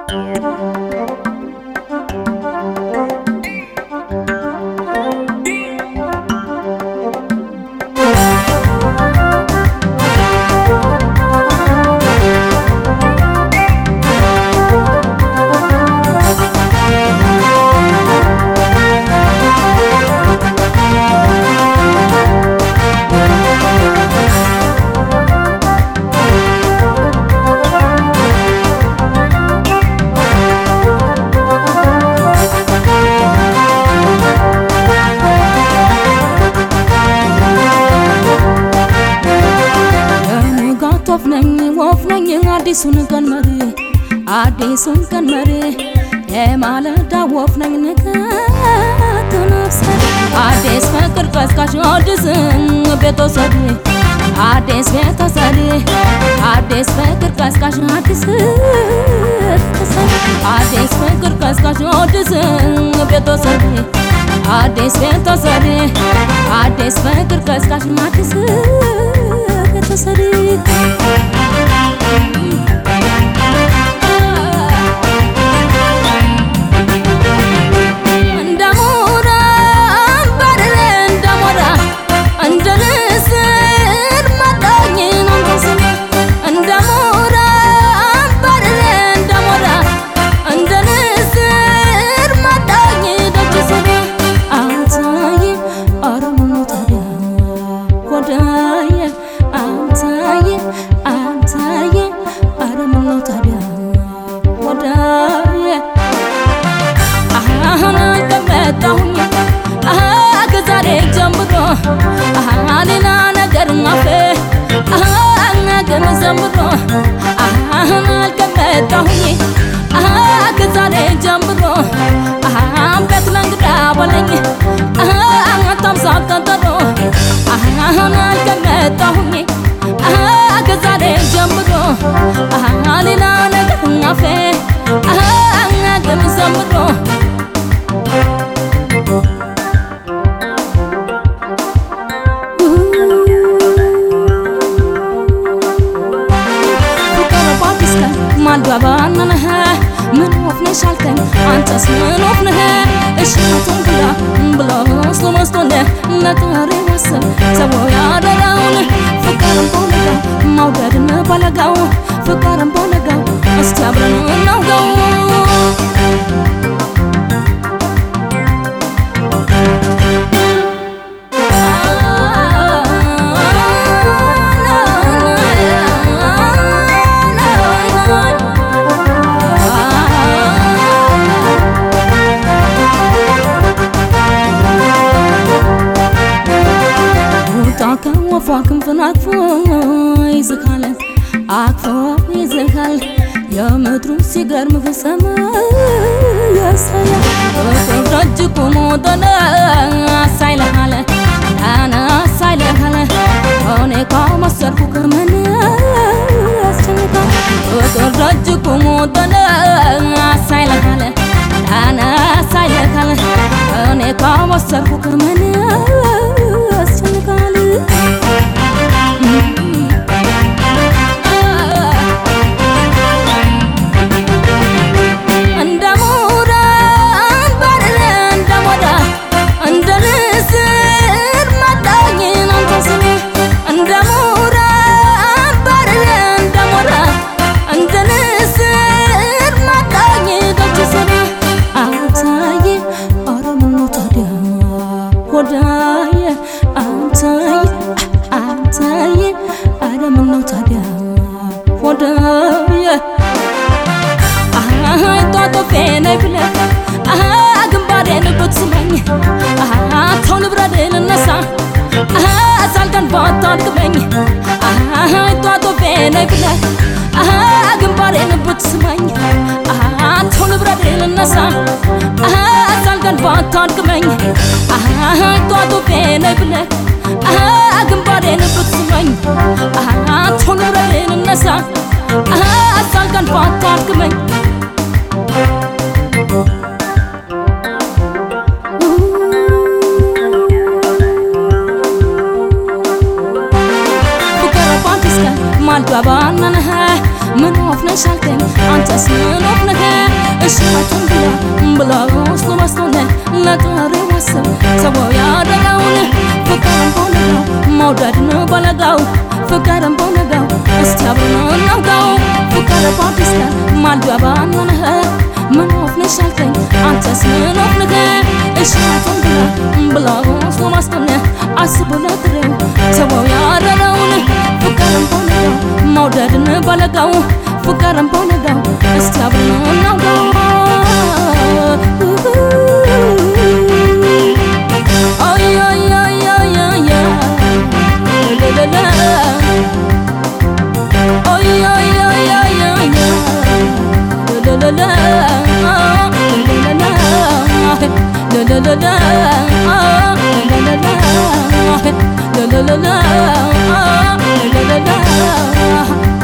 አዲሱን ቀን መሪ የማለዳ ወፍ ነኝ ንጋት ነፍሴ አዲስ ፍቅር ቀስቃሽ አዲስ ቤተሰብ አዲስ ቤተሰብ አዲስ ፍቅር ቀስቃሽ አዲስ ቤተሰብ አዲስ ፍቅር ቀስቃሽ አዲስ ቤተሰብ አዲስ ቤተሰብ አዲስ ፍቅር ቀስቃሽ አዲስ ቤተሰብ من وفنا شالكن أنت اسمن وفنها الشيطان كلا بلا وصل مستونه نتاري وصل سووا يا دراون فكرم بولغا موددنا بلغاو فكرم بولغا استبرنا نوغاو فاكم فناكفو يزخال أكفو يزخال يا مدروسي قرم في السماء يا سيا وترجكم ودنا سايلة حالة أنا سايلة حالة أنا كام أسرفو كمان أسرفو وترجكم ودنا سايلة حالة أنا سايلة حالة أنا كام أسرفو كمان أسرفو من وفنا شالكن أنت اسمن وفنها እሻቱን ብላ ውስጡ መስቶነ ለጥሪ ወስብ ሰው ያደረውን ፍቅርን በነጋው መውደድን በለጋው ፍቅርን በነጋው እስቲ አብረን እናውጋው ፍቅር በአዲስ ቀን ማልገባን ሆነህ ምን ወፍነሽ አልከኝ አንተስ ምን ወፍነህ እሻቱን ብላ ውስጡ መስቶነ አስቡ ለጥሬው ሰው ያደረውን ፍቅርን በነጋው መውደድን በለጋው ፍቅርን በነጋው እስቲ አብረን እናውጋው la la la